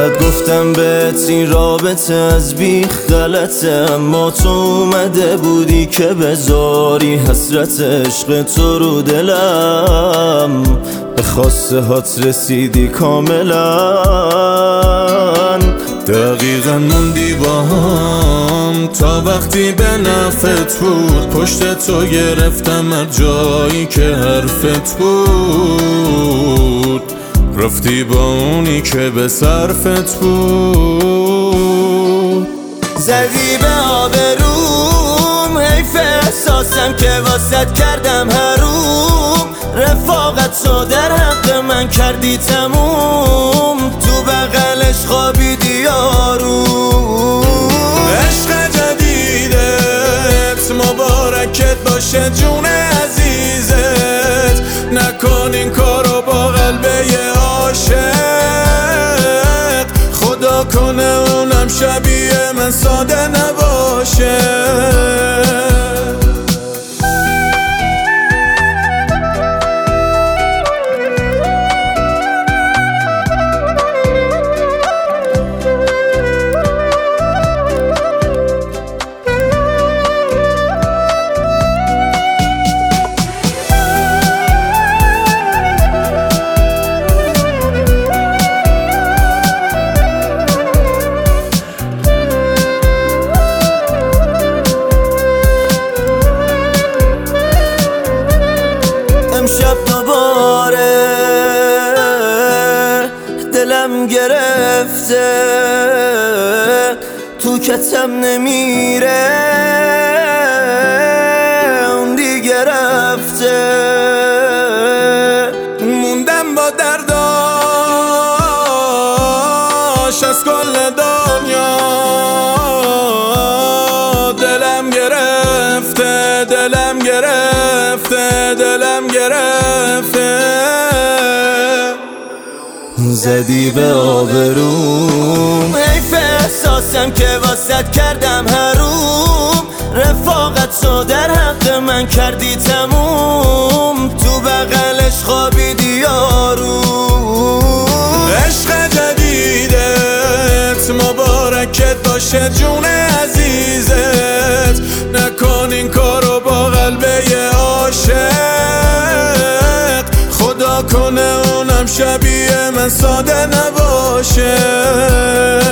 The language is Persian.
اینقدر گفتم بهت این رابطه از بیخ غلطه، اما تو اومده بودی که بذاری حسرت عشق تو رو دلم، به خواسته هات رسیدی کاملا. دقیقا موندی با هم تا وقتی به نفت بود، پشت تو گرفتم از جایی که حرفت بود، رفتی با اونی که به صرفت بود. زدی به آبروم، حیف احساسم که واسط کردم حروم، رفاقت رو در حق من کردی تموم، تو بغلش خوابیدی یارو. عشق جدیدت مبارکت باشه جون عزیزت، نکن این کارو با قلبه عاشق، خدا کنه اونم شبیه من ساده نباشه. امشب دوباره دلم گرفته، تو کتم نمیره، اون دیگه رفته، موندم با درداش از کل دنیا، دلم گرفته، دلم گرفته، دلم گرفته. زدی به آبروم، حیف احساسم که واسط کردم حروم، رفاقت رو در حق من کردی تموم، تو بغلش خوابیدی یارو. عشق جدیدت مبارکت باشه جون عزیزت، نکن این کارو با قلبه عاشق، خدا کنه اونم شبیه من ساده نباشه.